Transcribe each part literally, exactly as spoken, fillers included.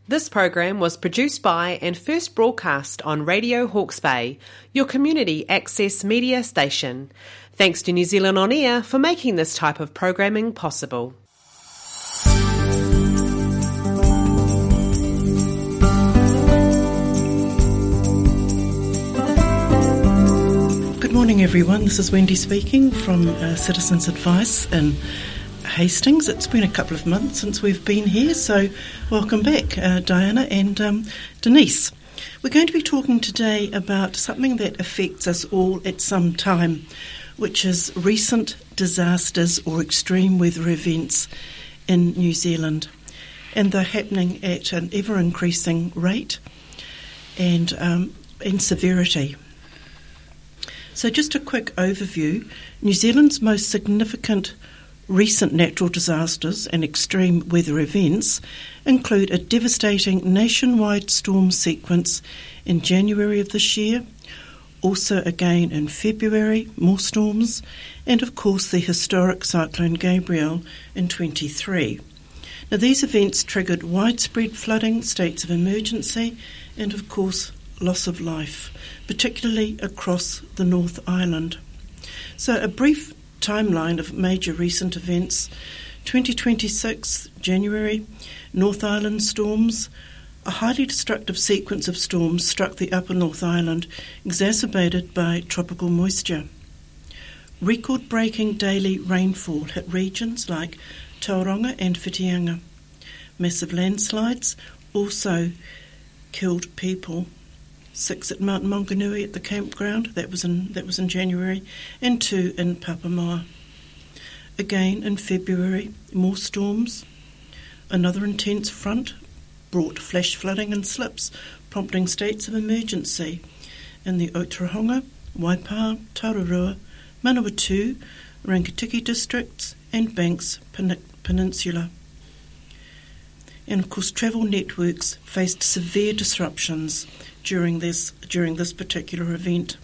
This program was produced by and first broadcast on Radio Hawke's Bay, your community access media station. Thanks to New Zealand On Air for making this type of programming possible. Good morning, everyone. This is Wendy speaking from uh, Citizens Advice in Hastings. It's been a couple of months since we've been here, so welcome back, uh, Diana and um, Denise. We're going to be talking today about something that affects us all at some time, which is recent disasters or extreme weather events in New Zealand. And they're happening at an ever-increasing rate and, um, and severity. So just a quick overview. New Zealand's most significant recent natural disasters and extreme weather events include a devastating nationwide storm sequence in January of this year, also again in February, more storms, and of course the historic Cyclone Gabrielle in twenty-three. Now these events triggered widespread flooding, states of emergency, and of course loss of life, particularly across the North Island. So a brief timeline of major recent events. twenty twenty-six, January, North Island storms. A highly destructive sequence of storms struck the upper North Island, exacerbated by tropical moisture. Record-breaking daily rainfall hit regions like Tauranga and Whitianga. Massive landslides also killed people. Six at Mount Maunganui at the campground, that was in that was in January, and two in Papamoa. Again in February, more storms. Another intense front brought flash flooding and slips, prompting states of emergency in the Otorohanga, Waipa, Tararua, Manawatu, Rangitiki districts, and Banks Pen- Peninsula. And of course, travel networks faced severe disruptions during this during this particular event.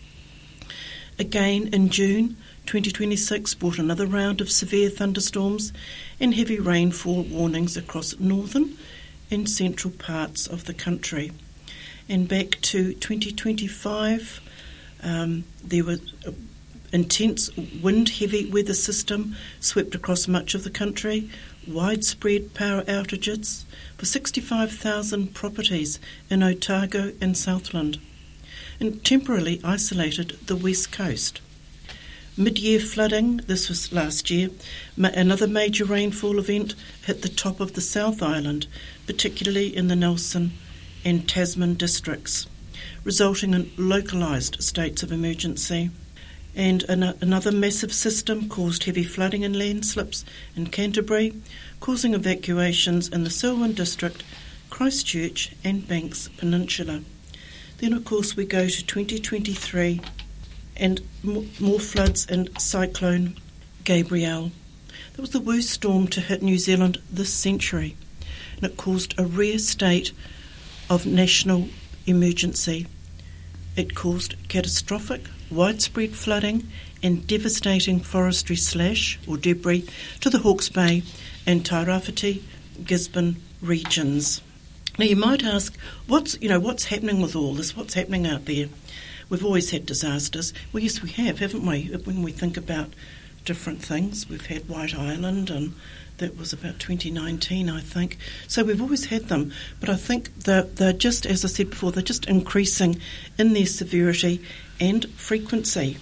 Again in June twenty twenty-six brought another round of severe thunderstorms and heavy rainfall warnings across northern and central parts of the country. And back to twenty twenty-five, um, there was a intense wind-heavy weather system swept across much of the country, widespread power outages for sixty-five thousand properties in Otago and Southland, and temporarily isolated the west coast. Mid-year flooding, this was last year, ma- another major rainfall event hit the top of the South Island, particularly in the Nelson and Tasman districts, resulting in localised states of emergency. And an- another massive system caused heavy flooding and landslips in Canterbury, causing evacuations in the Selwyn district, Christchurch and Banks Peninsula. Then of course we go to twenty twenty-three and m- more floods in Cyclone Gabrielle. That was the worst storm to hit New Zealand this century, and it caused a rare state of national emergency. It caused catastrophic, widespread flooding and devastating forestry slash or debris to the Hawke's Bay and Tairāwhiti, Gisborne regions. Now you might ask, what's you know what's happening with all this? What's happening out there? We've always had disasters. Well, yes, we have, haven't we? When we think about different things, we've had White Island, and that was about twenty nineteen, I think. So we've always had them, but I think they're, they're just, as I said before, they're just increasing in their severity and frequency.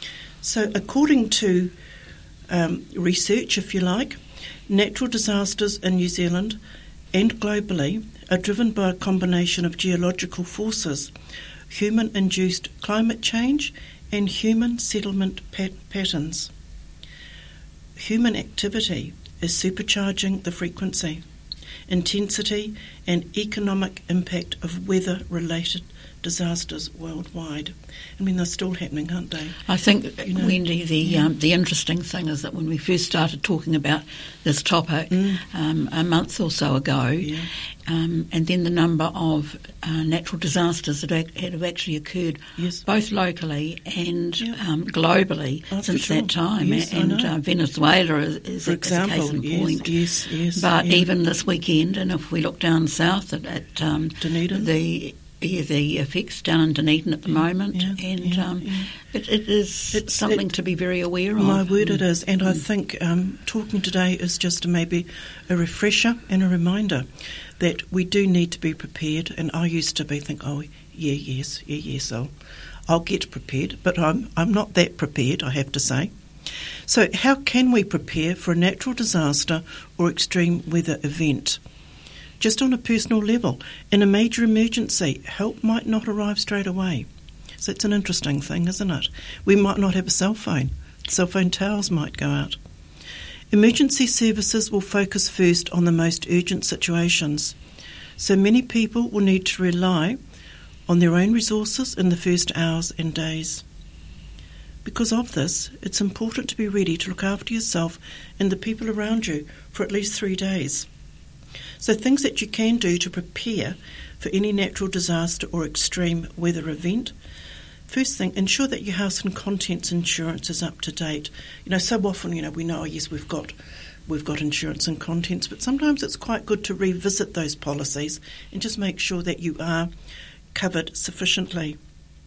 So according to um, research, if you like, natural disasters in New Zealand and globally are driven by a combination of geological forces, human-induced climate change and human settlement pat- patterns. Human activity is supercharging the frequency, intensity and economic impact of weather-related disasters worldwide. I mean, they're still happening, aren't they? I think, you know, Wendy, the yeah. um, the interesting thing is that when we first started talking about this topic mm. um, a month or so ago, yeah. um, and then the number of uh, natural disasters that ac- had have actually occurred yes. both locally and yeah. um, globally oh, since sure. that time. Yes, and I know. uh, Venezuela is, is, For a, example, is a case in yes, point. yes, yes. But yeah. even this weekend, and if we look down south at, at um, Dunedin. the Yeah, the effects down in Dunedin at the yeah, moment, yeah, and yeah, um, yeah. It, it is It's, something it, to be very aware of. My word, it is, and mm. I think um, talking today is just maybe a refresher and a reminder that we do need to be prepared. And I used to be think, oh yeah, yes, yeah, yes, I'll, I'll get prepared, but I'm I'm not that prepared, I have to say. So, how can we prepare for a natural disaster or extreme weather event? Just on a personal level, in a major emergency, help might not arrive straight away. So it's an interesting thing, isn't it? We might not have a cell phone. Cell phone towers might go out. Emergency services will focus first on the most urgent situations. So many people will need to rely on their own resources in the first hours and days. Because of this, it's important to be ready to look after yourself and the people around you for at least three days. So things that you can do to prepare for any natural disaster or extreme weather event. First thing, ensure that your house and contents insurance is up to date. You know, so often, you know, we know, oh, yes, we've got we've got insurance and contents, but sometimes it's quite good to revisit those policies and just make sure that you are covered sufficiently.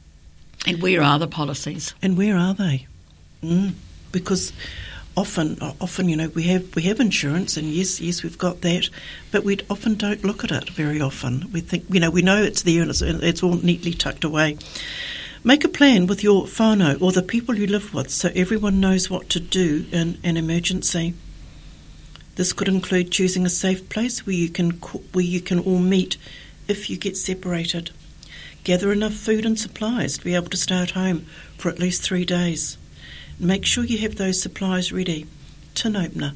And where are the policies? And where are they? Mm, because Often, often, you know, we have we have insurance, and yes, yes, we've got that, but we often don't look at it very often. We think, you know, we know it's there and it's, it's all neatly tucked away. Make a plan with your whānau or the people you live with so everyone knows what to do in an emergency. This could include choosing a safe place where you can where you can all meet if you get separated. Gather enough food and supplies to be able to stay at home for at least three days. Make sure you have those supplies ready. Tin opener.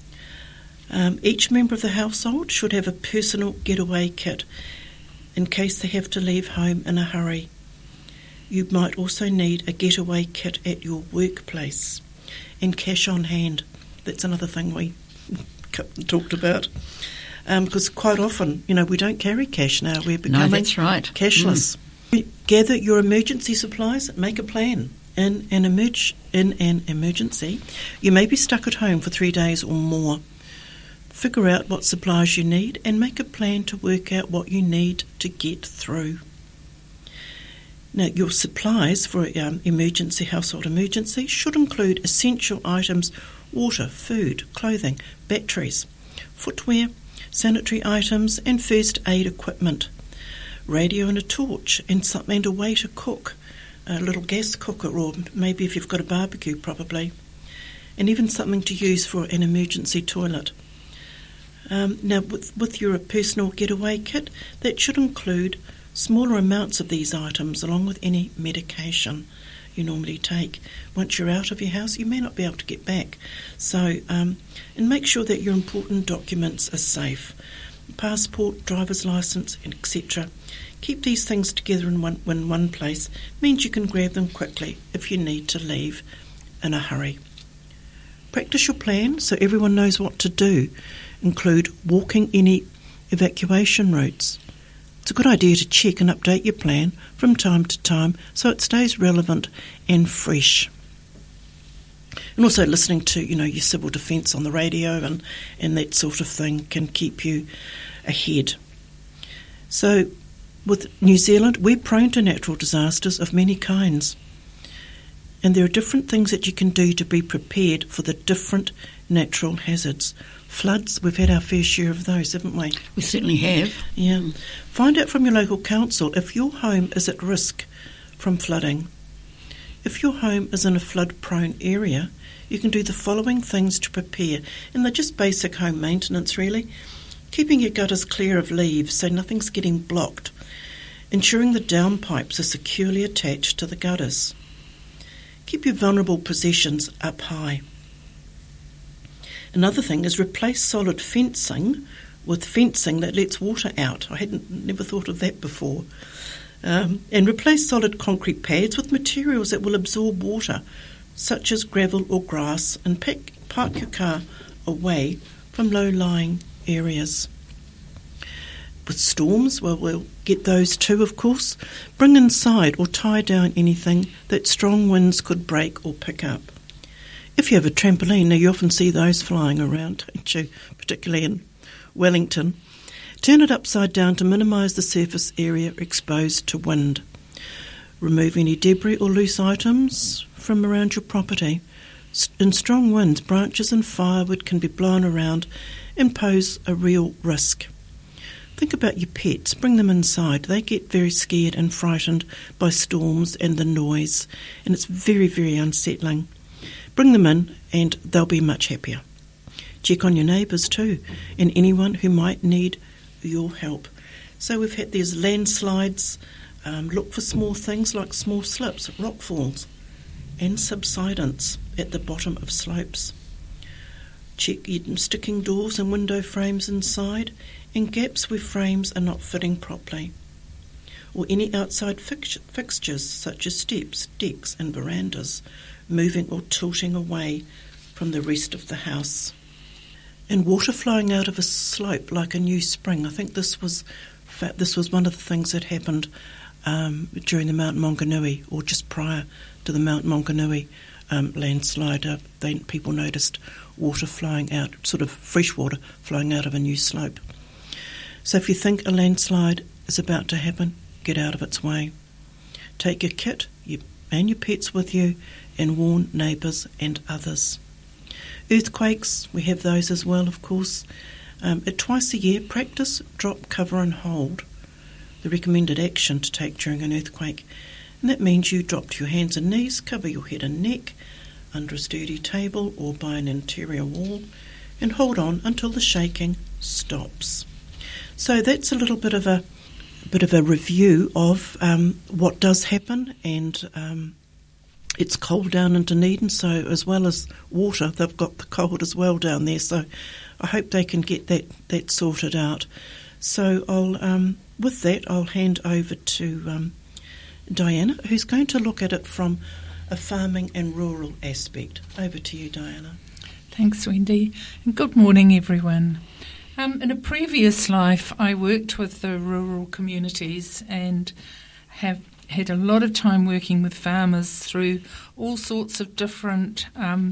Um, each member of the household should have a personal getaway kit in case they have to leave home in a hurry. You might also need a getaway kit at your workplace and cash on hand. That's another thing we talked about. Um, because quite often, you know, we don't carry cash now. We're becoming no, that's right. cashless. Mm. Gather your emergency supplies. Make a plan. In an, emerg- in an emergency, you may be stuck at home for three days or more. Figure out what supplies you need and make a plan to work out what you need to get through. Now, your supplies for um, emergency, household emergency, should include essential items, water, food, clothing, batteries, footwear, sanitary items and first aid equipment, radio and a torch and something and a way to cook, a little gas cooker, or maybe if you've got a barbecue, probably, and even something to use for an emergency toilet. Um, now, with, with your personal getaway kit, that should include smaller amounts of these items, along with any medication you normally take. Once you're out of your house, you may not be able to get back. So, um, and make sure that your important documents are safe. Passport, driver's licence, et cetera. Keep these things together in one, in one place. Means you can grab them quickly if you need to leave in a hurry. Practice your plan so everyone knows what to do. Include walking any evacuation routes. It's a good idea to check and update your plan from time to time so it stays relevant and fresh. And also listening to, you know, your civil defence on the radio and, and that sort of thing can keep you ahead. So, with New Zealand, we're prone to natural disasters of many kinds. And there are different things that you can do to be prepared for the different natural hazards. Floods, we've had our fair share of those, haven't we? We certainly have. Yeah. Find out from your local council if your home is at risk from flooding. If your home is in a flood-prone area, you can do the following things to prepare. And they're just basic home maintenance, really. Keeping your gutters clear of leaves so nothing's getting blocked. Ensuring the downpipes are securely attached to the gutters. Keep your vulnerable possessions up high. Another thing is replace solid fencing with fencing that lets water out. I hadn't never thought of that before. Um, and replace solid concrete pads with materials that will absorb water, such as gravel or grass, and pick, park your car away from low-lying areas. With storms, well, we'll get those too, of course. Bring inside or tie down anything that strong winds could break or pick up. If you have a trampoline, now you often see those flying around, don't you, particularly in Wellington. Turn it upside down to minimise the surface area exposed to wind. Remove any debris or loose items from around your property. In strong winds, branches and firewood can be blown around and pose a real risk. Think about your pets. Bring them inside. They get very scared and frightened by storms and the noise, and it's very, very unsettling. Bring them in and they'll be much happier. Check on your neighbours too, and anyone who might need your help. So we've had these landslides. Um, look for small things like small slips, rockfalls, and subsidence at the bottom of slopes. Check your sticking doors and window frames inside, and gaps where frames are not fitting properly, or any outside fix- fixtures such as steps, decks and verandas moving or tilting away from the rest of the house. And water flowing out of a slope like a new spring. I think this was this was one of the things that happened um, during the Mount Maunganui, or just prior to the Mount Maunganui um, landslide. Uh, they, people noticed water flowing out, sort of fresh water flowing out of a new slope. So if you think a landslide is about to happen, get out of its way. Take your kit you, and your pets with you and warn neighbours and others. Earthquakes, we have those as well, of course. Um, at twice a year, practice, drop, cover and hold, the recommended action to take during an earthquake. And that means you drop to your hands and knees, cover your head and neck under a sturdy table or by an interior wall, and hold on until the shaking stops. So that's a little bit of a, a bit of a review of um, what does happen, and um, it's cold down in Dunedin, so as well as water, they've got the cold as well down there. So I hope they can get that, that sorted out. So I'll um, with that, I'll hand over to um, Diana, who's going to look at it from a farming and rural aspect. Over to you, Diana. Thanks, Wendy, and good morning, everyone. Um, in a previous life, I worked with the rural communities and have had a lot of time working with farmers through all sorts of different um,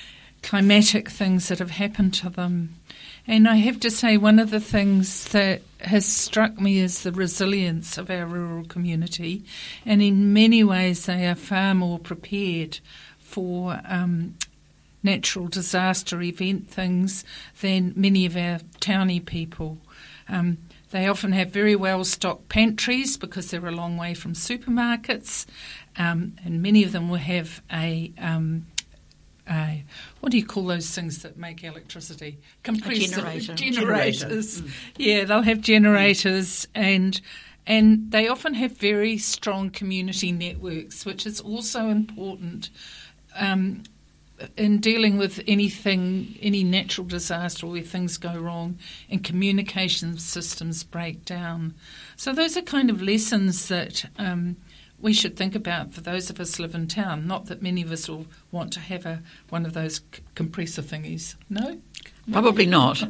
climatic things that have happened to them. And I have to say, one of the things that has struck me is the resilience of our rural community, and in many ways they are far more prepared for um, natural disaster event things than many of our towny people. Um, they often have very well-stocked pantries because they're a long way from supermarkets, um, and many of them will have a, um, a, what do you call those things that make electricity? Compressor. Generator. Generators. Mm. Yeah, they'll have generators, and and they often have very strong community networks, which is also important Um, in dealing with anything, any natural disaster where things go wrong and communication systems break down. So those are kind of lessons that um, we should think about for those of us who live in town. Not that many of us will want to have a one of those c- compressor thingies. No? Probably not.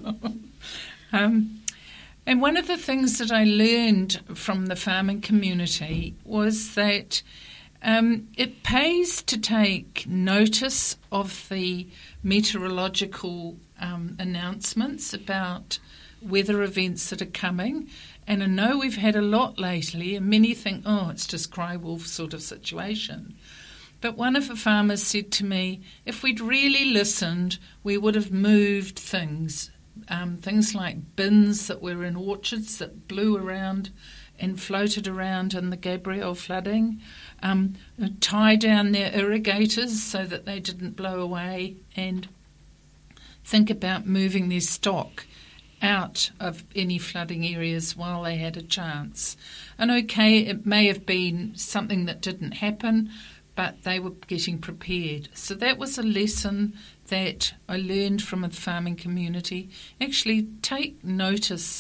um, and one of the things that I learned from the farming community was that Um, it pays to take notice of the meteorological um, announcements about weather events that are coming. And I know we've had a lot lately, and many think, oh, it's just cry wolf sort of situation. But one of the farmers said to me, if we'd really listened, we would have moved things, um, things like bins that were in orchards that blew around and floated around in the Gabrielle flooding, um, tie down their irrigators so that they didn't blow away, and think about moving their stock out of any flooding areas while they had a chance. And okay, it may have been something that didn't happen, but they were getting prepared. So that was a lesson that I learned from a farming community. Actually, take notice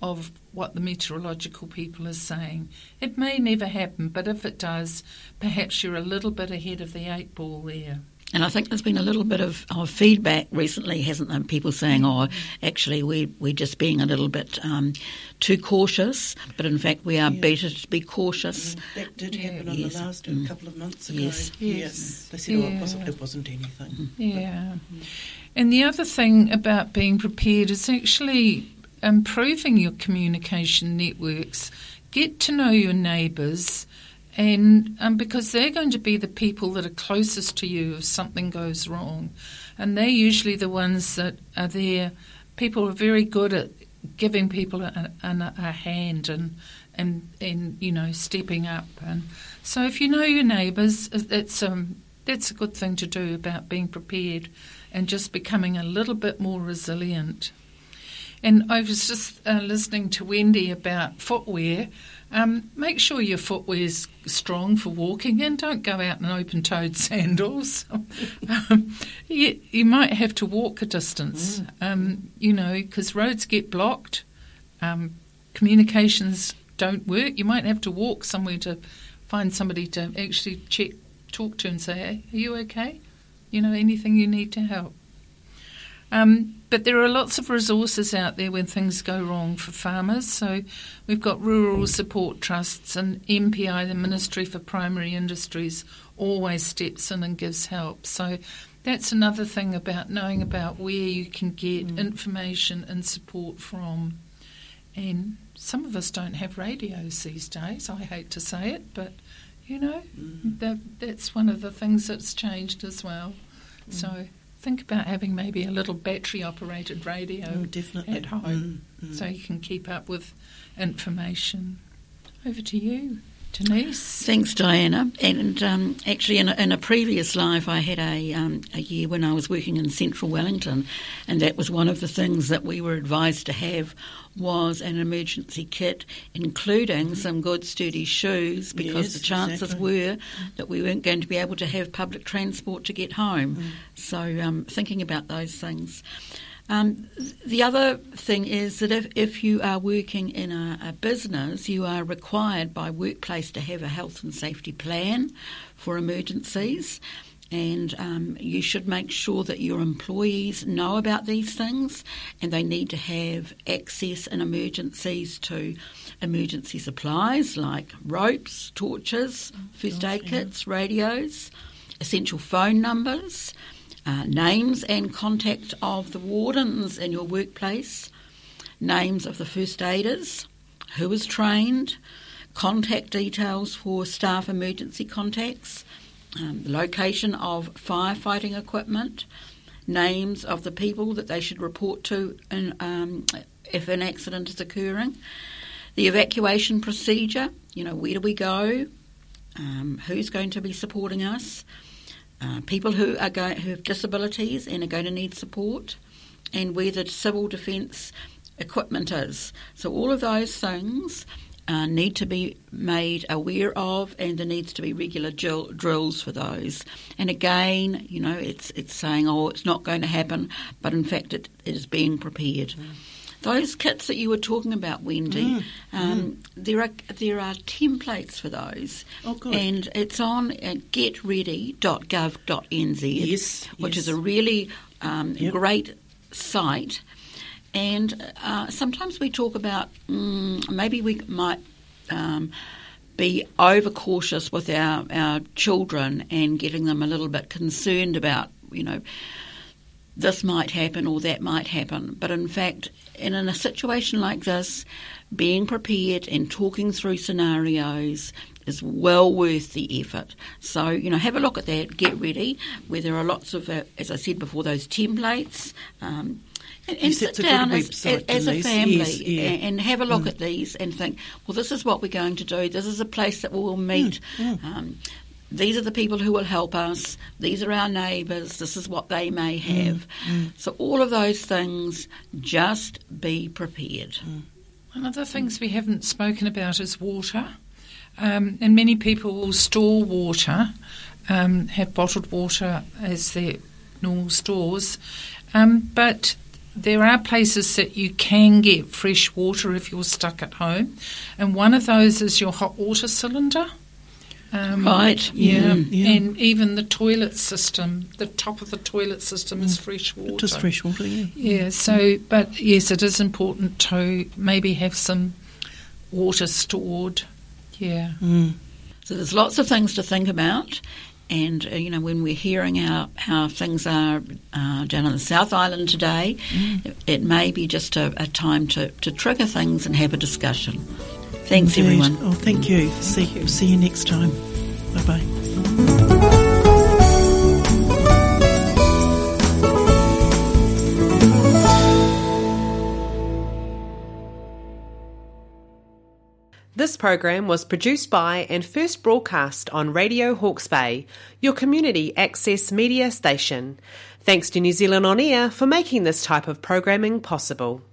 of what the meteorological people are saying. It may never happen, but if it does, perhaps you're a little bit ahead of the eight ball there. And I think there's been a little bit of, of feedback recently, hasn't there? People saying, oh, actually, we, we're just being a little bit um, too cautious, but in fact we are yeah. better to be cautious. Yeah, that did happen yeah. on yes. the last mm. a couple of months ago. Yes. yes. yes. They said, yeah. oh, it wasn't, it wasn't anything. Yeah. But, and the other thing about being prepared is actually improving your communication networks. Get to know your neighbours. And um, because they're going to be the people that are closest to you if something goes wrong. And they're usually the ones that are there. People are very good at giving people a, a, a hand and, and, and, you know, stepping up. And so if you know your neighbours, it's, um, that's a good thing to do about being prepared and just becoming a little bit more resilient. And I was just uh, listening to Wendy about footwear. Um, make sure your footwear's strong for walking in. Don't go out in open-toed sandals. um, you, you might have to walk a distance, mm. um, you know, because roads get blocked. Um, communications don't work. You might have to walk somewhere to find somebody to actually check, talk to and say, hey, are you okay? You know, anything you need to help. Um, but there are lots of resources out there when things go wrong for farmers. So we've got rural support trusts, and M P I, the Ministry for Primary Industries, always steps in and gives help. So that's another thing about knowing about where you can get mm. information and support from. And some of us don't have radios these days. I hate to say it, but, you know, mm. that, that's one of the things that's changed as well. Mm. So think about having maybe a little battery-operated radio oh, definitely. at home mm, mm. so you can keep up with information. Over to you, Denise. Thanks, Diana. And um, actually, in a, in a previous life, I had a, um, a year when I was working in central Wellington, and that was one of the things that we were advised to have was an emergency kit, including mm. some good sturdy shoes, because yes, the chances exactly. were that we weren't going to be able to have public transport to get home. Mm. So um, thinking about those things. Um, the other thing is that if, if you are working in a, a business, you are required by workplace to have a health and safety plan for emergencies. And um, you should make sure that your employees know about these things, and they need to have access in emergencies to emergency supplies like ropes, torches, first aid kits, radios, essential phone numbers, uh, names and contact of the wardens in your workplace, names of the first aiders, who is trained, contact details for staff emergency contacts, Um, the location of firefighting equipment, names of the people that they should report to in, um, if an accident is occurring, the evacuation procedure, you know, where do we go, um, who's going to be supporting us, uh, people who are going, who have disabilities and are going to need support, and where the civil defence equipment is. So all of those things Uh, need to be made aware of, and there needs to be regular drill, drills for those. And again, you know, it's it's saying, oh, it's not going to happen, but in fact it, it is being prepared. Mm. Those kits that you were talking about, Wendy, mm. Um, mm. there are there are templates for those. Oh, good. And it's on uh, get ready dot gov dot n z, yes, which yes. is a really um, yep. great site. And uh, sometimes we talk about mm, maybe we might um, be overcautious with our, our children and getting them a little bit concerned about, you know, this might happen or that might happen. But in fact, in, in a situation like this, being prepared and talking through scenarios is well worth the effort. So, you know, have a look at that, get ready, where there are lots of, uh, as I said before, those templates. Um, And, and sit down as, website, as a family yes, yeah. and, and have a look mm. at these and think, well, this is what we're going to do. This is a place that we will meet. Mm. Mm. Um, these are the people who will help us. These are our neighbours. This is what they may have. Mm. Mm. So all of those things, just be prepared. Mm. One of the things we haven't spoken about is water. Um, and many people will store water, um, have bottled water as their normal stores. Um, but there are places that you can get fresh water if you're stuck at home, and one of those is your hot water cylinder. Um, Right. Yeah. Mm, yeah. And even the toilet system, the top of the toilet system is fresh water. It is fresh water, yeah. Yeah, so, but yes, it is important to maybe have some water stored. Yeah. Mm. So there's lots of things to think about. And, uh, you know, when we're hearing how, how things are uh, down on the South Island today, mm. it, it may be just a, a time to, to trigger things and have a discussion. Thanks, Indeed. everyone. Oh, thank you. Thank see, you. see you next time. Bye-bye. This program was produced by and first broadcast on Radio Hawke's Bay, your community access media station. Thanks to New Zealand On Air for making this type of programming possible.